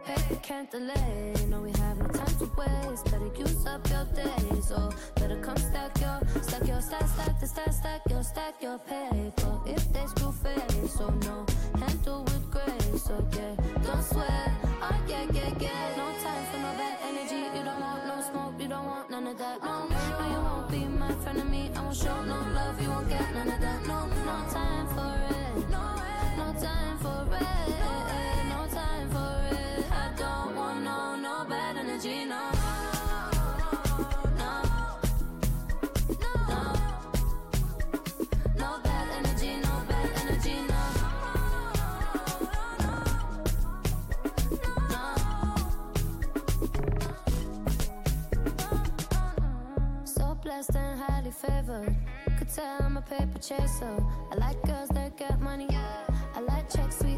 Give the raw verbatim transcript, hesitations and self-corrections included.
paper can't delay. No, we have no time to waste. Better use up your days, or better come stack your, stack your, stack, stack the stack, stack your, stack your paper. If they screw face, so no, handle with grace. So yeah, don't sweat. Oh yeah, yeah, yeah. No time for no bad energy. You don't want no smoke. You don't want none of that. No, no, you won't be my friend of me. I won't show no love. You won't get none of that. No, no time for it. No, no time for it. No time for it. I don't want no, no bad energy. No. And highly favored. Could tell I'm a paper chaser. I like girls that get money. I like checks.